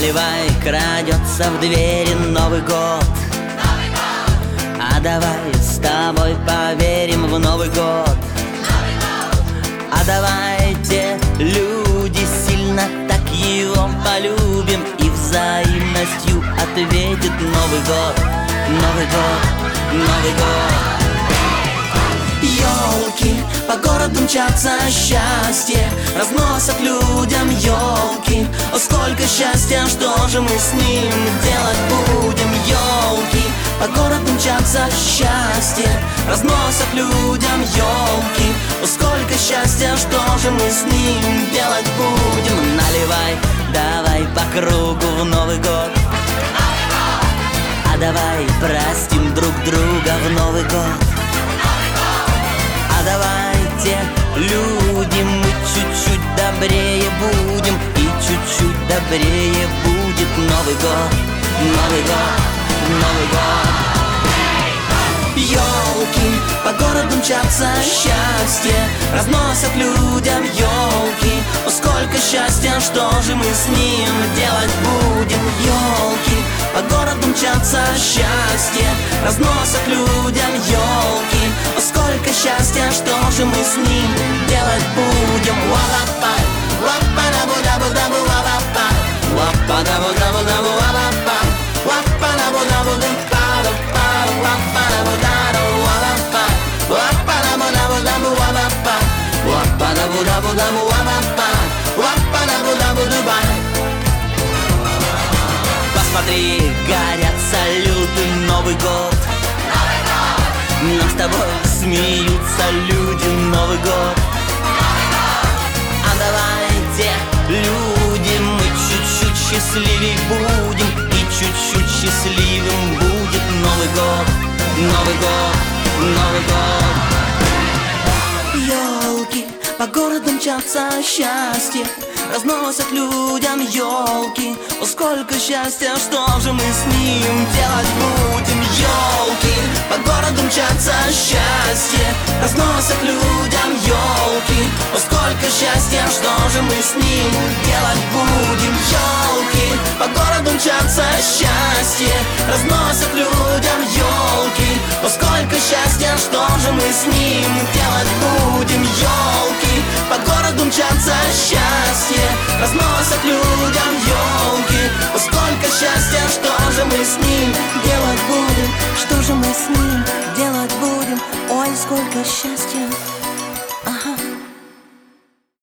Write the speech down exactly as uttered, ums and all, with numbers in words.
Наливай, крадется в двери Новый год. Новый год, А давай с тобой поверим в Новый год. Новый год, А давайте, люди, сильно так его полюбим, и взаимностью ответит Новый год. Новый год, Новый год. Ёлки, по городу мчатся счастье, разносят людям ёлки. О, сколько счастья, что же мы с ним делать будем? Ёлки, по городу мчатся счастье, разносят людям ёлки. О, сколько счастья, что же мы с ним делать будем? Наливай, давай по кругу в Новый год. Новый год, А давай простим друг друга в Новый год. А давайте, люди, мы чуть-чуть добрее будем, и чуть-чуть добрее будет Новый год. Новый год, Новый год. Ёлки, по городу мчатся счастье, разносят людям ёлки. О, сколько счастья, что же мы с ним делать будем? Ёлки, по городу мчатся счастье, разносят людям ёлки. О, сколько счастья, что же мы с ним делать будем? Ла-ла-пай, ла-па-да-бу-да-бу-да-бу, ла-ла-пай, ла-па-да-бу-да-бу-да-бу, ла-ла-пай, ла-па-да-бу-да-бу-да-бу-да-бу, ла-па-да-бу-да-бу, ла-ла-пай, ла-па-да-бу-да-бу-да-бу, ла-ла-пай, ла-па-да-бу-да-бу-да-бу, ла-ла-пай, ла-па-да-бу-да-бу-дубай. Посмотри, горят салюты, Новый год. Новый год, Нам с тобой смеются люди, Новый год. Новый год, А давайте, люди, мы чуть-чуть счастливей будем, и чуть-чуть счастливым будет Новый год. Новый год, Новый год. Ёлки, по городу мчатся счастье, разносят людям ёлки. О, сколько счастья, что же мы с ним делать будем? Ёлки, по городу мчатся счастье, разносят людям ёлки. О, сколько счастья, что же мы с ним делать будем? Ёлки, по городу мчатся счастье, разносят людям ёлки. О, сколько счастья, что же мы с ним делать будем? Ёлки, по городу мчатся счастье, разносят людям ёлки. О, сколько счастья, что же мы с ним делать будем? Что же мы с ним делать будем? Ой, сколько счастья. Ага.